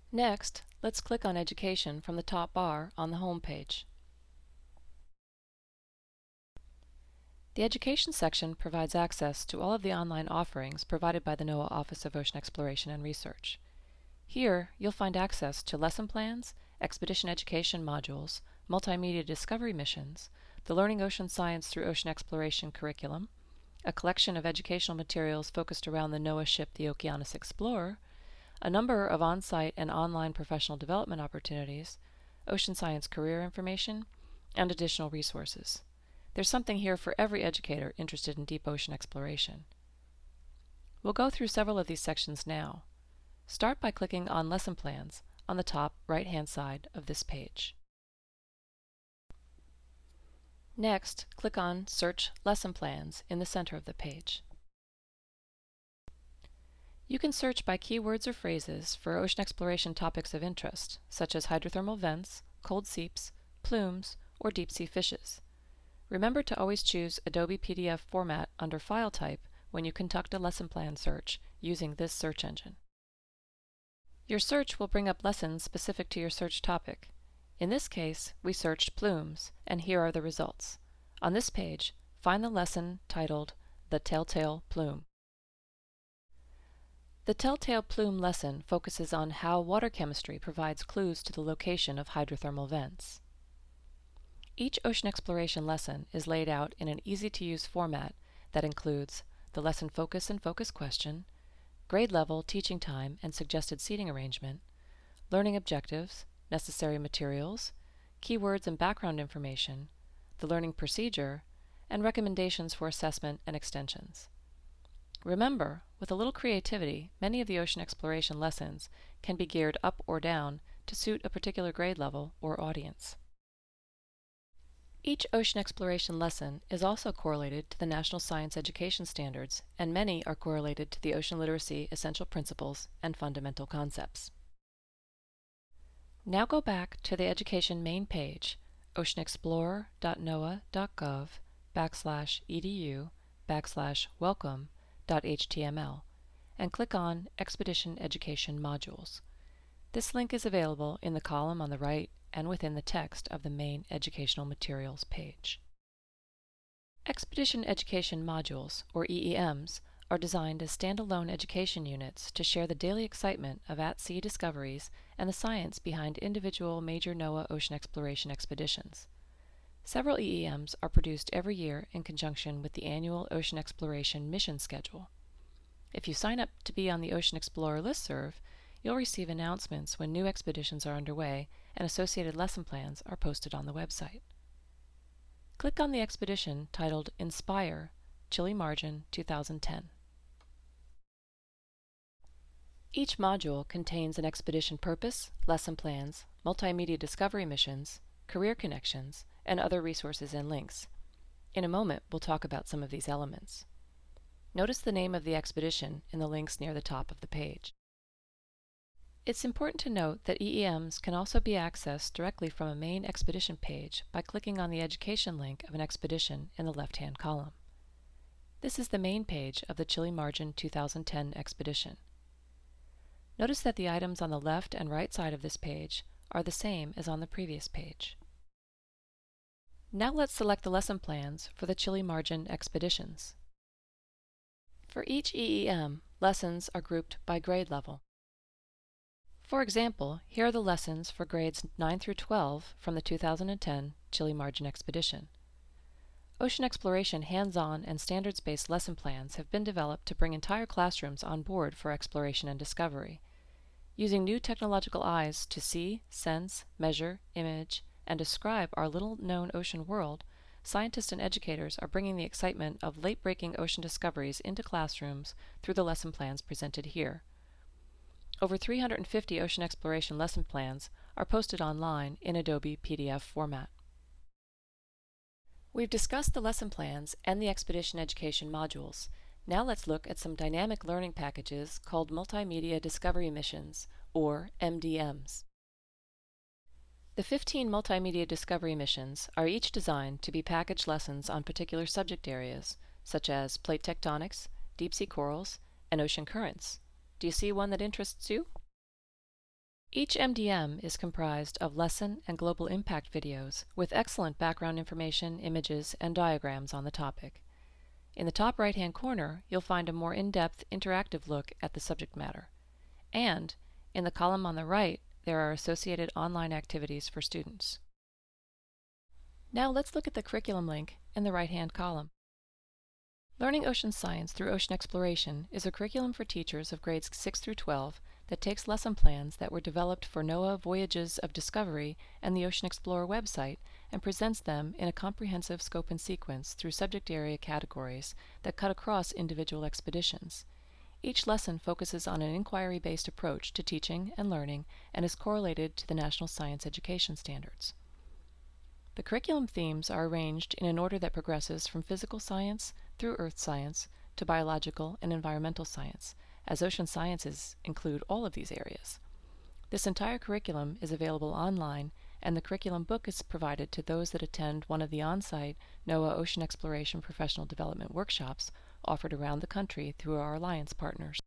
Next, let's click on Education from the top bar on the home page. The Education section provides access to all of the online offerings provided by the NOAA Office of Ocean Exploration and Research. Here, you'll find access to lesson plans, expedition education modules, multimedia discovery missions, the Learning Ocean Science through Ocean Exploration curriculum, a collection of educational materials focused around the NOAA ship the Okeanos Explorer, a number of on-site and online professional development opportunities, ocean science career information, and additional resources. There's something here for every educator interested in deep ocean exploration. We'll go through several of these sections now. Start by clicking on Lesson Plans on the top right-hand side of this page. Next, click on Search Lesson Plans in the center of the page. You can search by keywords or phrases for ocean exploration topics of interest, such as hydrothermal vents, cold seeps, plumes, or deep-sea fishes. Remember to always choose Adobe PDF format under File Type when you conduct a lesson plan search using this search engine. Your search will bring up lessons specific to your search topic. In this case, we searched plumes, and here are the results. On this page, find the lesson titled The Telltale Plume. The Telltale Plume lesson focuses on how water chemistry provides clues to the location of hydrothermal vents. Each ocean exploration lesson is laid out in an easy-to-use format that includes the lesson focus and focus question, grade level, teaching time, and suggested seating arrangement, learning objectives, necessary materials, keywords and background information, the learning procedure, and recommendations for assessment and extensions. Remember, with a little creativity, many of the ocean exploration lessons can be geared up or down to suit a particular grade level or audience. Each ocean exploration lesson is also correlated to the National Science Education Standards, and many are correlated to the Ocean Literacy Essential Principles and Fundamental Concepts. Now go back to the Education main page, oceanexplorer.noaa.gov/edu/welcome.html, and click on Expedition Education Modules. This link is available in the column on the right and within the text of the main Educational Materials page. Expedition Education Modules, or EEMs, are designed as standalone education units to share the daily excitement of at-sea discoveries and the science behind individual major NOAA ocean exploration expeditions. Several EEMs are produced every year in conjunction with the annual Ocean Exploration Mission Schedule. If you sign up to be on the Ocean Explorer listserv, you'll receive announcements when new expeditions are underway and associated lesson plans are posted on the website. Click on the expedition titled Inspire, Chile Margin 2010. Each module contains an expedition purpose, lesson plans, multimedia discovery missions, career connections, and other resources and links. In a moment, we'll talk about some of these elements. Notice the name of the expedition in the links near the top of the page. It's important to note that EEMs can also be accessed directly from a main expedition page by clicking on the education link of an expedition in the left-hand column. This is the main page of the Chile Margin 2010 expedition. Notice that the items on the left and right side of this page are the same as on the previous page. Now let's select the lesson plans for the Chile Margin expeditions. For each EEM, lessons are grouped by grade level. For example, here are the lessons for grades 9 through 12 from the 2010 Chile Margin expedition. Ocean exploration hands-on and standards-based lesson plans have been developed to bring entire classrooms on board for exploration and discovery. Using new technological eyes to see, sense, measure, image, and describe our little-known ocean world, scientists and educators are bringing the excitement of late-breaking ocean discoveries into classrooms through the lesson plans presented here. Over 350 ocean exploration lesson plans are posted online in Adobe PDF format. We've discussed the lesson plans and the expedition education modules. Now let's look at some dynamic learning packages called Multimedia Discovery Missions, or MDMs. The 15 Multimedia Discovery Missions are each designed to be packaged lessons on particular subject areas, such as plate tectonics, deep-sea corals, and ocean currents. Do you see one that interests you? Each MDM is comprised of lesson and global impact videos with excellent background information, images, and diagrams on the topic. In the top right-hand corner, you'll find a more in-depth interactive look at the subject matter. And in the column on the right, there are associated online activities for students. Now let's look at the curriculum link in the right-hand column. Learning Ocean Science through Ocean Exploration is a curriculum for teachers of grades 6 through 12 that takes lesson plans that were developed for NOAA Voyages of Discovery and the Ocean Explorer website and presents them in a comprehensive scope and sequence through subject area categories that cut across individual expeditions. Each lesson focuses on an inquiry-based approach to teaching and learning and is correlated to the National Science Education Standards. The curriculum themes are arranged in an order that progresses from physical science through earth science to biological and environmental science, as ocean sciences include all of these areas. This entire curriculum is available online, and the curriculum book is provided to those that attend one of the on-site NOAA Ocean Exploration Professional Development workshops offered around the country through our alliance partners.